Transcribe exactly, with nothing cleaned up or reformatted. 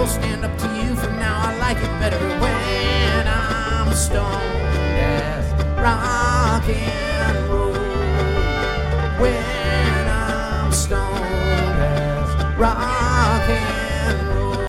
will stand up to you. For now I like it better when I'm stoned as rock and roll. When I'm stoned as rock and roll.